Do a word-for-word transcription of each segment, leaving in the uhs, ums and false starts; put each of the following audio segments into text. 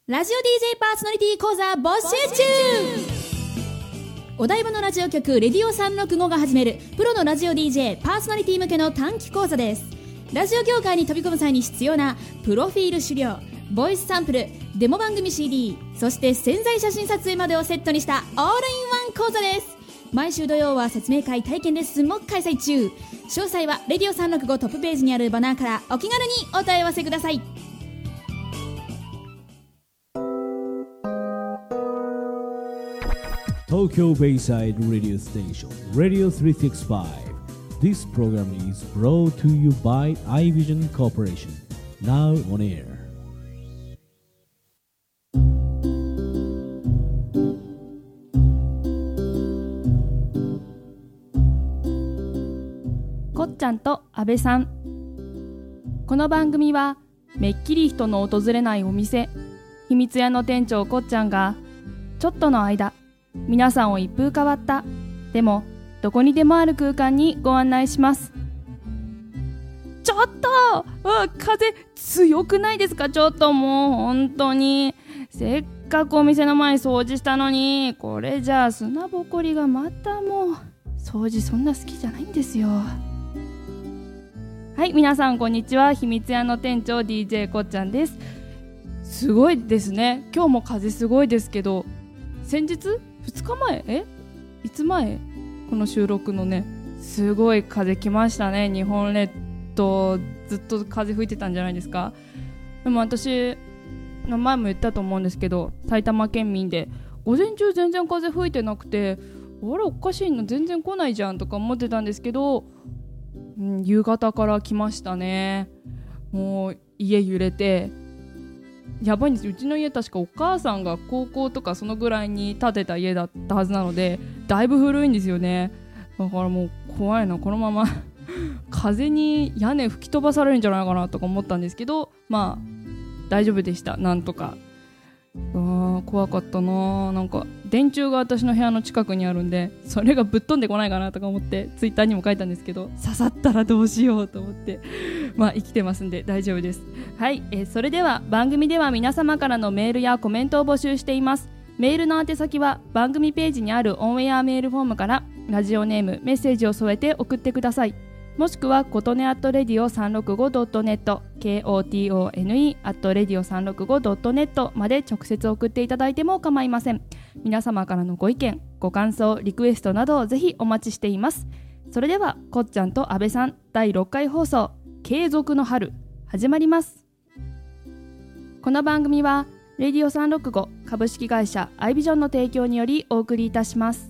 ラジオ ディージェー パーソナリティ講座募集中。お台場のラジオ局レディオさんろくごが始めるプロのラジオ ディージェー パーソナリティ向けの短期講座です。ラジオ業界に飛び込む際に必要なプロフィール資料、ボイスサンプル、デモ番組 シーディー、そして潜在写真撮影までをセットにしたオールインワン講座です。毎週土曜は説明会、体験レッスンも開催中。詳細はレディオさんろくごトップページにあるバナーからお気軽にお問い合わせください。 Tokyo Bayside Radio Station Radio スリーシックスファイブ. This program is brought to you by iVision Corporation. Now on air. こっちゃんと阿部さん。この番組はめっきり人の訪れないお店、秘密屋の店長こっちゃんがちょっとの間皆さんを一風変わったでもどこにでもある空間にご案内します。ちょっとあ風強くないですか？ちょっともう本当にせっかくお店の前掃除したのに、これじゃあ砂ぼこりがまたもう掃除そんな好きじゃないんですよ。はい、皆さんこんにちは。秘密屋の店長 ディージェー こっちゃんです。すごいですね。今日も風すごいですけど、先日ふつかまええいつ前この収録のね、すごい風来ましたね。日本列島ずっと風吹いてたんじゃないですか。でも私前も言ったと思うんですけど、埼玉県民で午前中全然風吹いてなくて、あれおかしいの全然来ないじゃんとか思ってたんですけど、うん、夕方から来ましたね。もう家揺れてやばいんですよ。うちの家確かお母さんが高校とかそのぐらいに建てた家だったはずなので、だいぶ古いんですよね。だからもう怖いな、このまま風に屋根吹き飛ばされるんじゃないかなとか思ったんですけど、まあ大丈夫でした。なんとか。あ怖かったな。なんか電柱が私の部屋の近くにあるんで、それがぶっ飛んでこないかなとか思ってツイッターにも書いたんですけど、刺さったらどうしようと思ってまあ生きてますんで大丈夫です。はい、えー、それでは番組では皆様からのメールやコメントを募集しています。メールの宛先は番組ページにあるオンエアメールフォームからラジオネーム、メッセージを添えて送ってください。もしくはことねアットレディオさんろくごドットネット ケーオーティーオーエヌイー アットレディオさんろくごドットネット まで直接送っていただいても構いません。皆様からのご意見、ご感想、リクエストなどをぜひお待ちしています。それではこっちゃんと阿部さんだいろっかい放送、継続の春始まります。この番組はレディオさんろくご株式会社アイビジョンの提供によりお送りいたします。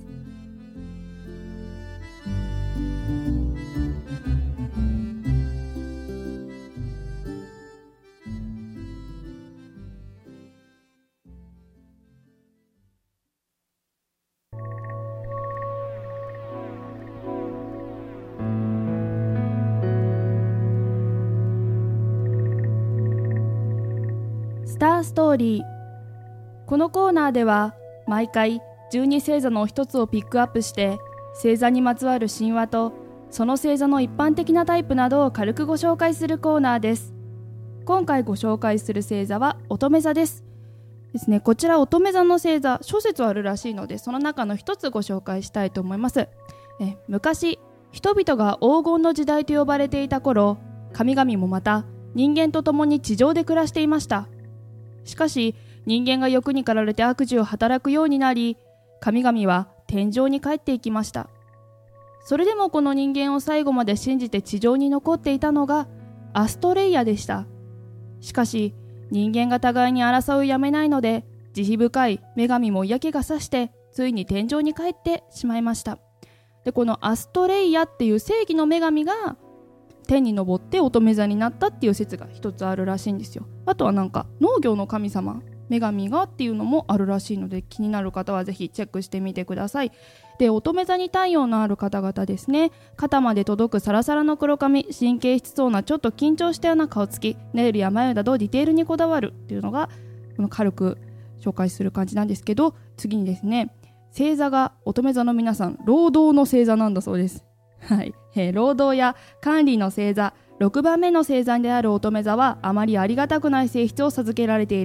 スターストーリー。このコーナーでは毎回じゅうに星座の一つをピックアップして、星座にまつわる神話とその星座の一般的なタイプなどを軽くご紹介するコーナーです。今回ご紹介する星座は乙女座ですですね。こちら乙女座の星座諸説あるらしいので、その中の一つご紹介したいと思います。え昔人々が黄金の時代と呼ばれていた頃、神々もまた人間と共に地上で暮らしていました。しかし人間が欲に駆られて悪事を働くようになり、神々は天上に帰っていきました。それでもこの人間を最後まで信じて地上に残っていたのがアストレイヤでした。しかし人間が互いに争いをやめないので、慈悲深い女神も嫌気がさして、ついに天上に帰ってしまいました。でこのアストレイヤっていう正義の女神が天に昇って乙女座になったっていう説が一つあるらしいんですよ。あとはなんか農業の神様、女神がっていうのもあるらしいので、気になる方はぜひチェックしてみてください。で乙女座に太陽のある方々ですね。肩まで届くサラサラの黒髪、神経質そうなちょっと緊張したような顔つき、ネイルや眉などディテールにこだわるっていうのがこの軽く紹介する感じなんですけど、次にですね、星座が乙女座の皆さん労働の星座なんだそうです。はい、えー、労働や管理の星座、ろくばんめの星座である乙女座はあまりありがたくない性質を授けられている。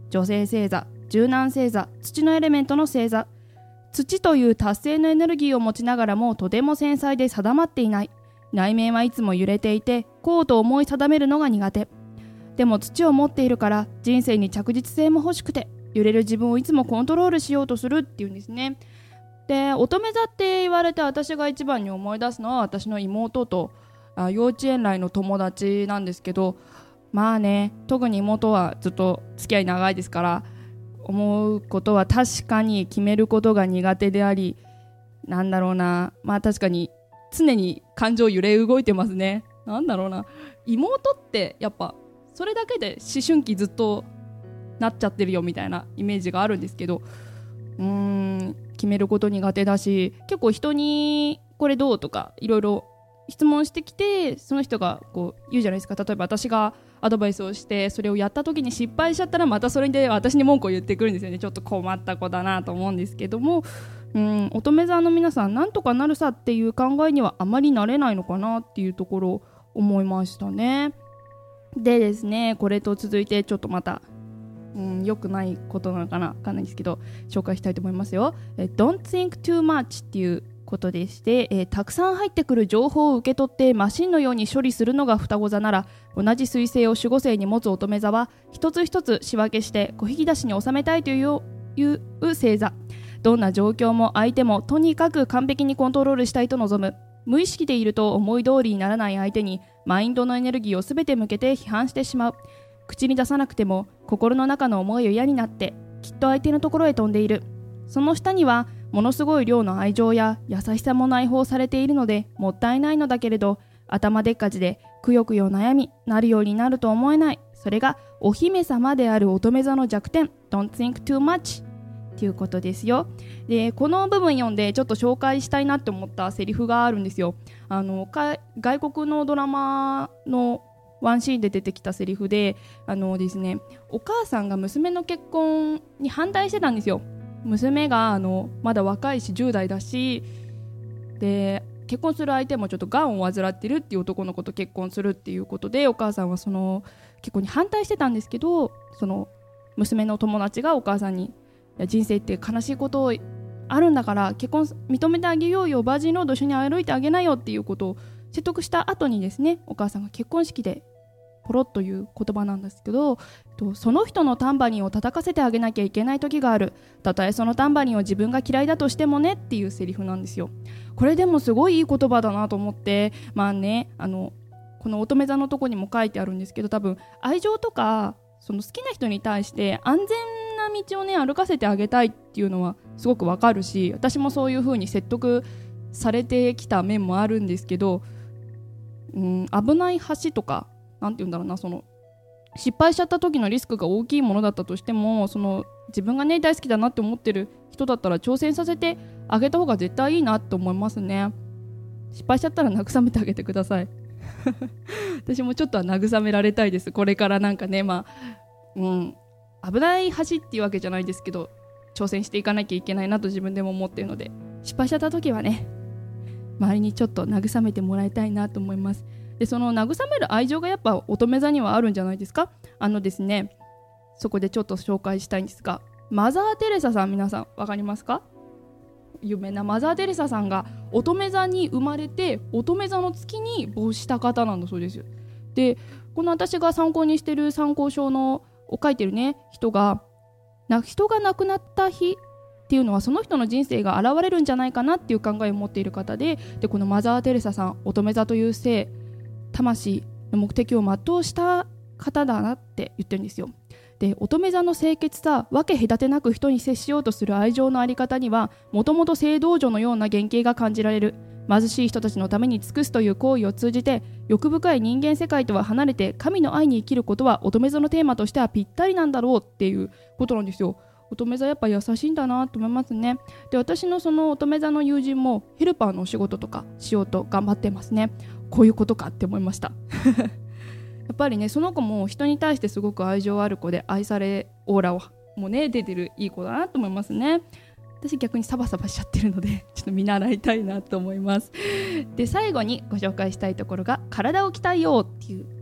女性星座、柔軟星座、土のエレメントの星座。土という達成のエネルギーを持ちながらもとても繊細で定まっていない。内面はいつも揺れていて、こうと思い定めるのが苦手。でも土を持っているから人生に着実性も欲しくて、揺れる自分をいつもコントロールしようとするっていうんですね。で、乙女座って言われて私が一番に思い出すのは私の妹とあ幼稚園来の友達なんですけど、まあね、特に妹はずっと付き合い長いですから、思うことは確かに決めることが苦手であり、なんだろうな、まあ確かに常に感情揺れ動いてますね。なんだろうな、妹ってやっぱそれだけで思春期ずっとなっちゃってるよみたいなイメージがあるんですけど、うーん決めること苦手だし、結構人にこれどうとかいろいろ質問してきて、その人がこう言うじゃないですか。例えば私がアドバイスをしてそれをやった時に失敗しちゃったら、またそれで私に文句を言ってくるんですよね。ちょっと困った子だなと思うんですけども、うん乙女座の皆さん、なんとかなるさっていう考えにはあまりなれないのかなっていうところを思いましたね。でですね、これと続いてちょっとまたうん良くないことなのかな、分かんないですけど紹介したいと思いますよ。Don't think too much っていうことでして、えー、たくさん入ってくる情報を受け取ってマシンのように処理するのが双子座なら、同じ水星を守護星に持つ乙女座は一つ一つ仕分けして小引き出しに収めたいといういう星座。どんな状況も相手もとにかく完璧にコントロールしたいと望む。無意識でいると思い通りにならない相手にマインドのエネルギーをすべて向けて批判してしまう。口に出さなくても心の中の思いを嫌になってきっと相手のところへ飛んでいる。その下にはものすごい量の愛情や優しさも内包されているのでもったいないのだけれど、頭でっかちでくよくよ悩みなるようになると思えない。それがお姫様である乙女座の弱点。 Don't think too much ということですよ。で、この部分読んでちょっと紹介したいなって思ったセリフがあるんですよ。あのか外国のドラマのワンシーンで出てきたセリフで、あのですね、お母さんが娘の結婚に反対してたんですよ。娘があのまだ若いしじゅう代だし、で結婚する相手もちょっとがんを患ってるっていう男の子と結婚するっていうことで、お母さんはその結婚に反対してたんですけど、その娘の友達がお母さんに、いや人生って悲しいことあるんだから結婚認めてあげようよ、バージンロード一緒に歩いてあげなよっていうことを説得した後にですね、お母さんが結婚式でポロッという言葉なんですけど、その人のタンバリンを叩かせてあげなきゃいけない時がある。たとえそのタンバリンを自分が嫌いだとしてもねっていうセリフなんですよ。これでもすごいいい言葉だなと思って、まあね、あのこの乙女座のとこにも書いてあるんですけど、多分愛情とかその好きな人に対して安全な道をね歩かせてあげたいっていうのはすごくわかるし、私もそういう風に説得されてきた面もあるんですけど、うん、危ない橋とかなんて言うんだろうな、その失敗しちゃった時のリスクが大きいものだったとしても、その自分がね大好きだなって思ってる人だったら挑戦させてあげた方が絶対いいなって思いますね。失敗しちゃったら慰めてあげてください私もちょっとは慰められたいです。これからなんかね、まあ、うん、危ない橋っていうわけじゃないですけど挑戦していかなきゃいけないなと自分でも思っているので、失敗しちゃった時はね周りにちょっと慰めてもらいたいなと思います。で、その慰める愛情がやっぱ乙女座にはあるんじゃないですか。あのですね、そこでちょっと紹介したいんですが、マザー・テレサさん、皆さんわかりますか？有名なマザー・テレサさんが乙女座に生まれて乙女座の月に没した方なんだそうです。で、この私が参考にしてる参考書のを書いてるね人がな人が亡くなった日っていうのはその人の人生が現れるんじゃないかなっていう考えを持っている方で、でこのマザー・テレサさん、乙女座という性魂の目的を全うした方だなって言ってるんですよ。で、乙女座の清潔さ、分け隔てなく人に接しようとする愛情のあり方にはもともと性道女のような原型が感じられる。貧しい人たちのために尽くすという行為を通じて欲深い人間世界とは離れて神の愛に生きることは乙女座のテーマとしてはぴったりなんだろうっていうことなんですよ。乙女座やっぱ優しいんだなと思いますね。で、私のその乙女座の友人もヘルパーのお仕事とかしようと頑張ってますね。こういうことかって思いましたやっぱりね、その子も人に対してすごく愛情ある子で、愛されオーラをもうね出てるいい子だなと思いますね。私逆にサバサバしちゃってるのでちょっと見習いたいなと思います。で、最後にご紹介したいところが体を鍛えようっていう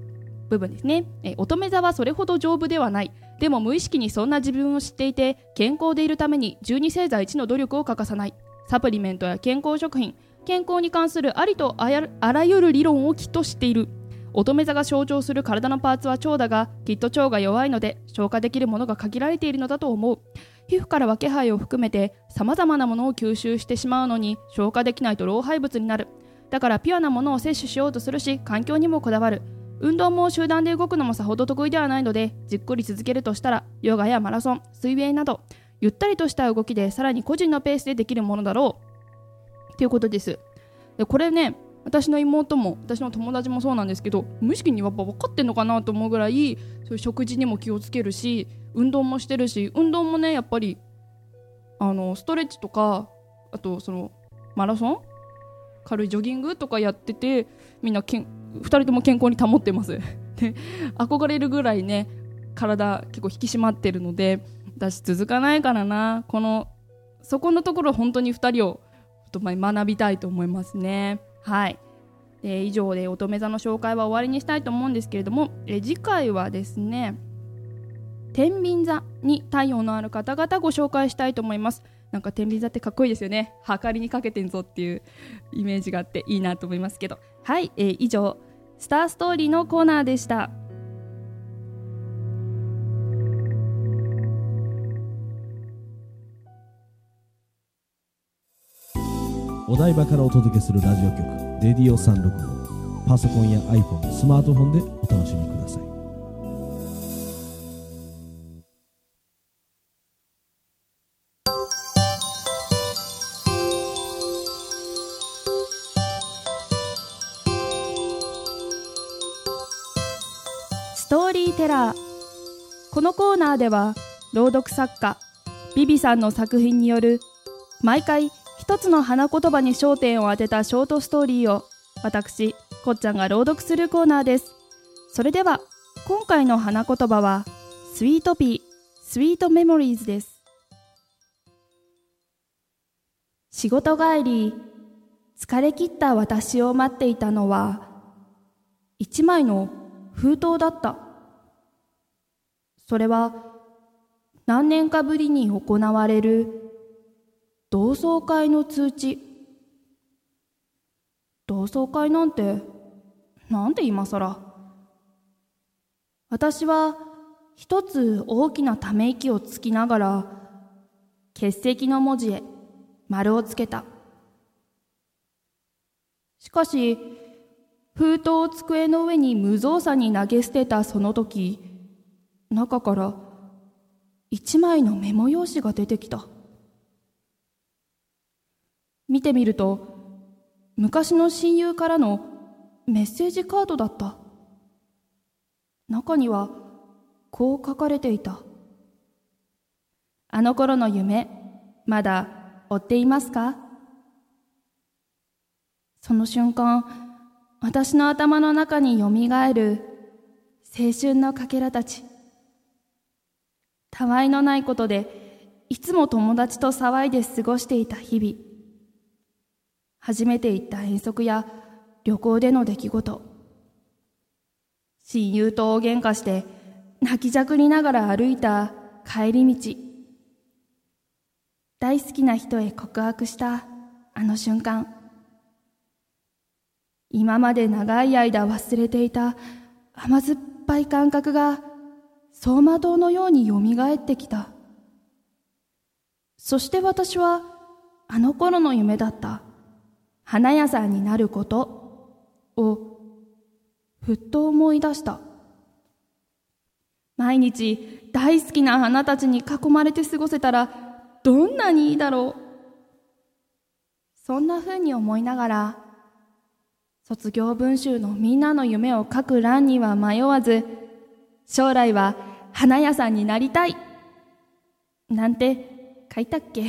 部分ですね。え乙女座はそれほど丈夫ではない。でも無意識にそんな自分を知っていて、健康でいるためにじゅうに星座いちの努力を欠かさない。サプリメントや健康食品、健康に関するありとあらゆる理論をきっと知っている。乙女座が象徴する体のパーツは腸だが、きっと腸が弱いので消化できるものが限られているのだと思う。皮膚からは気配を含めて様々なものを吸収してしまうのに、消化できないと老廃物になる。だからピュアなものを摂取しようとするし、環境にもこだわる。運動も集団で動くのもさほど得意ではないので、じっくり続けるとしたらヨガやマラソン、水泳などゆったりとした動きで、さらに個人のペースでできるものだろうということです。でこれね、私の妹も私の友達もそうなんですけど、無意識にやっぱ分かってんのかなと思うぐらい、そういう食事にも気をつけるし、運動もしてるし、運動もねやっぱりあのストレッチとか、あとそのマラソン、軽いジョギングとかやってて、みんなけんふたりとも健康に保ってますで憧れるぐらいね、体結構引き締まってるので、私続かないからな、このそこのところ本当にふたりをちょっと学びたいと思いますね。はい、えー、以上で乙女座の紹介は終わりにしたいと思うんですけれども、えー、次回はですね、天秤座に太陽のある方々ご紹介したいと思います。なんか天秤座ってかっこいいですよね。はかりにかけてんぞっていうイメージがあっていいなと思いますけど、はい、えー、以上スターストーリーのコーナーでした。 お台場からお届けするラジオ局レディオさんろくご、パソコンや iPhone、スマートフォンでお楽しみください。 ストーリーテラー。このコーナーでは朗読作家ビビさんの作品による毎回一つの花言葉に焦点を当てたショートストーリーを私こっちゃんが朗読するコーナーです。それでは今回の花言葉はスイートピースイートメモリーズです。仕事帰り疲れ切った私を待っていたのは一枚の封筒だった。それは何年かぶりに行われる同窓会の通知。同窓会なんてなんで今さら。私は一つ大きなため息をつきながら欠席の文字へ丸をつけた。しかし封筒を机の上に無造作に投げ捨てたその時、中から一枚のメモ用紙が出てきた。見てみると昔の親友からのメッセージカードだった。中にはこう書かれていた。あの頃の夢、まだ追っていますか？その瞬間、私の頭の中によみがえる青春のかけらたち。たわいのないことでいつも友達と騒いで過ごしていた日々。初めて行った遠足や旅行での出来事。親友と大喧嘩して泣きじゃくりながら歩いた帰り道。大好きな人へ告白したあの瞬間。今まで長い間忘れていた甘酸っぱい感覚が走馬灯のようによみがえってきた。そして私はあの頃の夢だった花屋さんになることをふっと思い出した。毎日大好きな花たちに囲まれて過ごせたらどんなにいいだろう。そんな風に思いながら卒業文集のみんなの夢を書く欄には迷わず、将来は花屋さんになりたいなんて書いたっけ。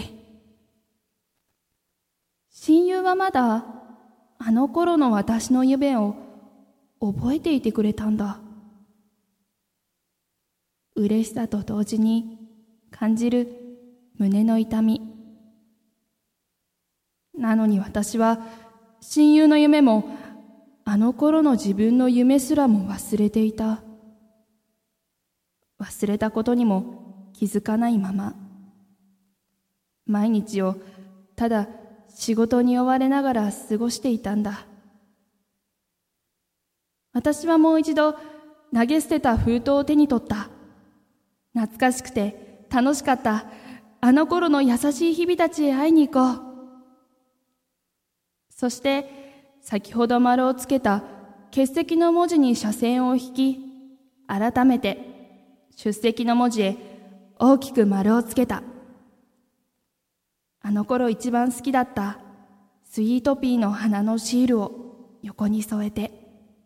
親友はまだあの頃の私の夢を覚えていてくれたんだ。嬉しさと同時に感じる胸の痛み。なのに私は親友の夢もあの頃の自分の夢すらも忘れていた。忘れたことにも気づかないまま、毎日をただ仕事に追われながら過ごしていたんだ。私はもう一度投げ捨てた封筒を手に取った。懐かしくて楽しかったあの頃の優しい日々たちへ会いに行こう。そして先ほど丸をつけた欠席の文字に斜線を引き、改めて出席の文字へ大きく丸をつけた。あの頃一番好きだったスイートピーの花のシールを横に添えて。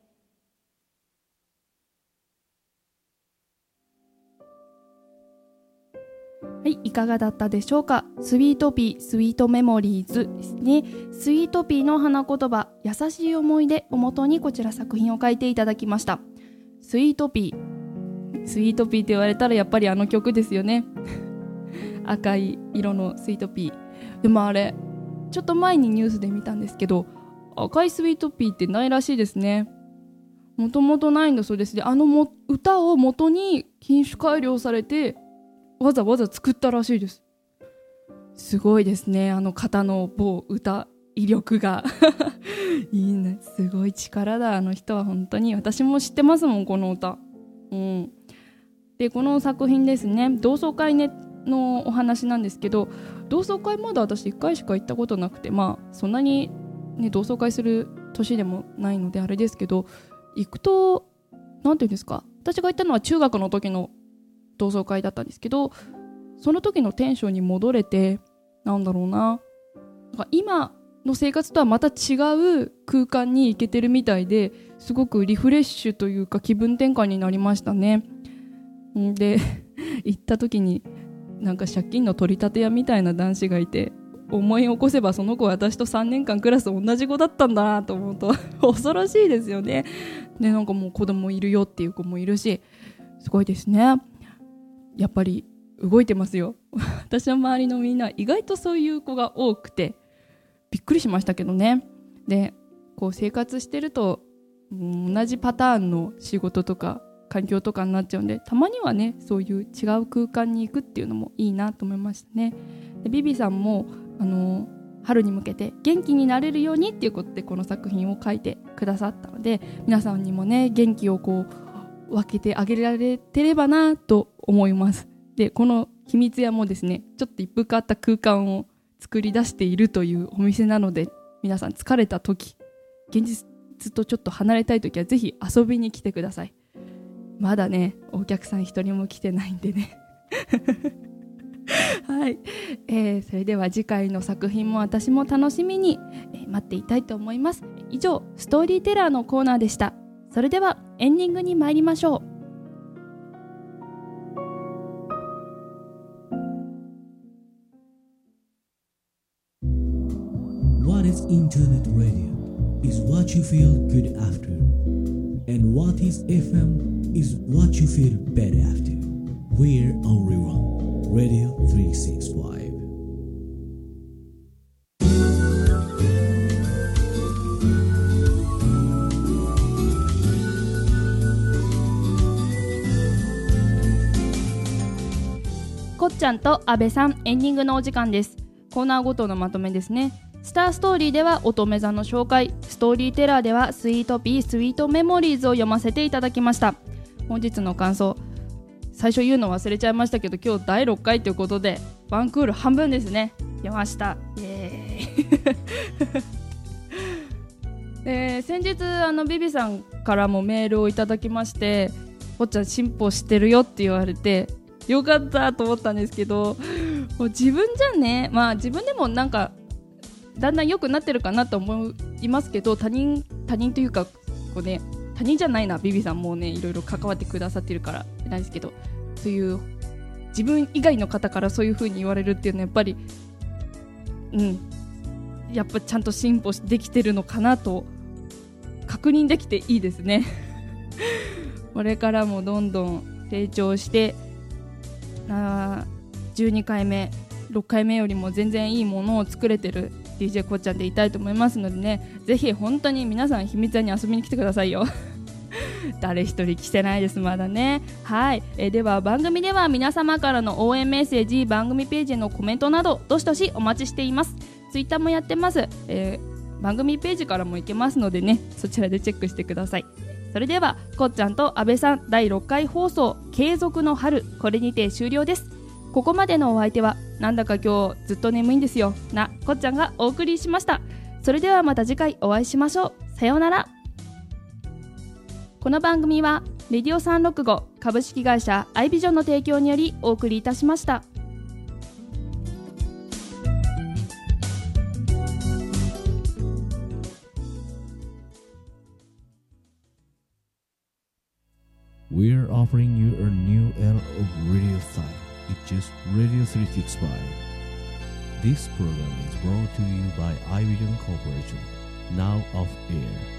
はい、いかがだったでしょうか。スイートピー、スイートメモリーズですね。スイートピーの花言葉、優しい思い出をもとにこちら作品を書いていただきました。スイートピー、スイートピーって言われたらやっぱりあの曲ですよね。赤い色のスイートピー。でもあれ、ちょっと前にニュースで見たんですけど、赤いスイートピーってないらしいですね。もともとないんだそうです。で、あのも歌を元に品種改良されてわざわざ作ったらしいです。すごいですね、あの方の某歌威力がいいね、すごい力だ、あの人は本当に。私も知ってますもん、この歌。うん。で、この作品ですね、同窓会ねのお話なんですけど、同窓会まだ私いっかいしか行ったことなくて、まあそんなにね同窓会する年でもないのであれですけど、行くとなんていうんですか、私が行ったのは中学の時の同窓会だったんですけど、その時のテンションに戻れて、なんだろうな、なんか今の生活とはまた違う空間に行けてるみたいで、すごくリフレッシュというか気分転換になりましたね。で行った時になんか借金の取り立て屋みたいな男子がいて、思い起こせばその子は私とさんねんかんクラス同じ子だったんだなと思うと恐ろしいですよね。で、なんかもう子供いるよっていう子もいるし、すごいですね。やっぱり動いてますよ。私の周りのみんな意外とそういう子が多くてびっくりしましたけどね。で、こう生活してると、うん、同じパターンの仕事とか環境とかになっちゃうんで、たまにはねそういう違う空間に行くっていうのもいいなと思いましたね。で、ビビさんもあの春に向けて元気になれるようにっていうことでこの作品を書いてくださったので、皆さんにもね元気をこう分けてあげられてればなと思います。で、この秘密屋もですね、ちょっと一風変わった空間を作り出しているというお店なので、皆さん疲れた時、現実とちょっと離れたい時はぜひ遊びに来てください。まだねお客さん一人も来てないんでねはい、えー、それでは次回の作品も私も楽しみに、えー、待っていたいと思います。以上、ストーリーテラーのコーナーでした。それではエンディングに参りましょう。 What is Internet Radio is what you feel good after, and what is エフエム is what you feel bad after. We're only one, Radio さんびゃくろくじゅうご。 こっちゃんと阿部さん、エンディングのお時間です。コーナーごとのまとめですね。スターストーリーでは乙女座の紹介、ストーリーテラーではスイートピースイートメモリーズを読ませていただきました。本日の感想、最初言うの忘れちゃいましたけど、今日だいろっかいということでワンクール半分ですね、読ました。イエーイで、先日あのビビさんからもメールをいただきまして、こっちゃん進歩してるよって言われてよかったと思ったんですけど、もう自分じゃね、まあ自分でもなんかだんだん良くなってるかなと思いますけど、他人他人というかこうね、他人じゃないな、ビビさんもねいろいろ関わってくださってるからなんですけど、そういう自分以外の方からそういう風に言われるっていうのはやっぱりうんやっぱちゃんと進歩できてるのかなと確認できていいですねこれからもどんどん成長してあじゅうにかいめろっかいめよりも全然いいものを作れてるディージェー こっちゃんでいたいと思いますのでね、ぜひ本当に皆さん秘密屋に遊びに来てくださいよ誰一人来てないですまだね。はい、えー、では番組では皆様からの応援メッセージ、番組ページへのコメントなどどしどしお待ちしています。ツイッターもやってます、えー、番組ページからも行けますのでね、そちらでチェックしてください。それではこっちゃんと阿部さんだいろっかい放送継続の春、これにて終了です。ここまでのお相手はなんだか今日ずっと眠いんですよなこっちゃんがお送りしました。それではまた次回お会いしましょう。さようなら。この番組はレディオさんろくご株式会社アイビジョンの提供によりお送りいたしました。 We're offering you a new era of radio style. It's just Radio three sixty-five. This program is brought to you by iVision Corporation, now off air.